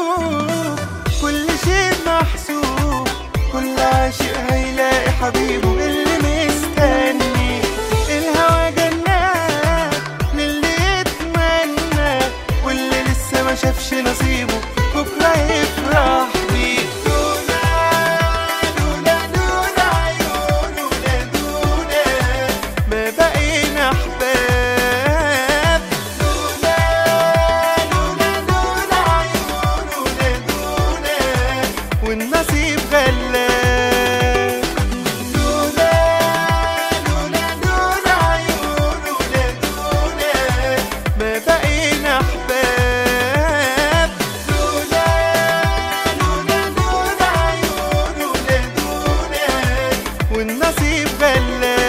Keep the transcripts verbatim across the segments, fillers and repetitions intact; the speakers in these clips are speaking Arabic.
مكتوب، كل شيء محسوب، كل عاشق هيلاقي حبيبه اللي مستني. الهوى جنات للي يتمنى، واللي لسه ما شافش نصيبه بكره يفرح بيه. دونا دونا دونا عيونه نادونا، ما بقينا احباب. دونا دونا دونا عيونه نادونا، والنصيب غلاب. دونا دونا دونا عيونه نادونا، ما بقينا احباب. دونا دونا دونا عيونه نادونا، والنصيب غلاب.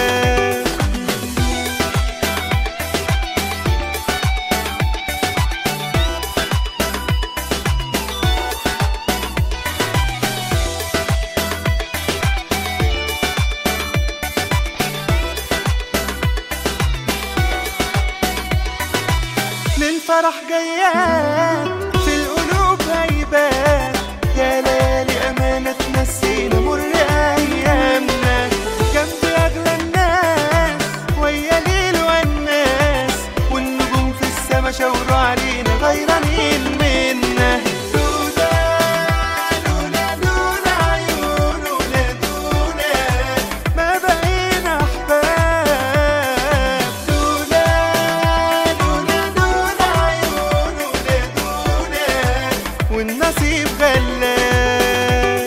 للفرح جيات في القلوب هيبات، يا ليالي أمانة تنسينا مر أيامنا. جنب أغلى الناس ويا ليل والناس، والنجوم في السما شاوروا علينا غيرانين منا. دونا دونا دونا عيونه نادونا، ما بقينا أحباب. دونا دونا دونا عيونه نادونا، والنصيب غلاب.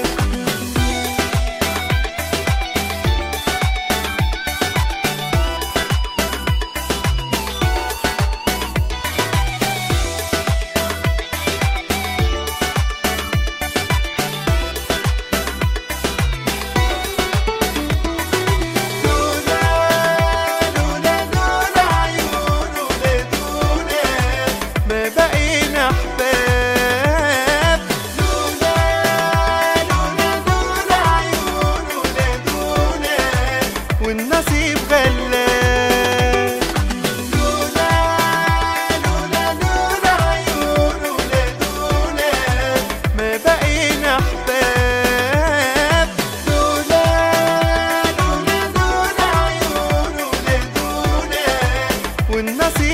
دونا دونا دونا عيونه نادونا، ما بقينا أحباب. دونا دونا دونا عيونه نادونا، والنصيب غلاب. دونا دونا دونا عيونه نادونا، ما بقينا أحباب. دونا دونا دونا عيونه نادونا، والنصيب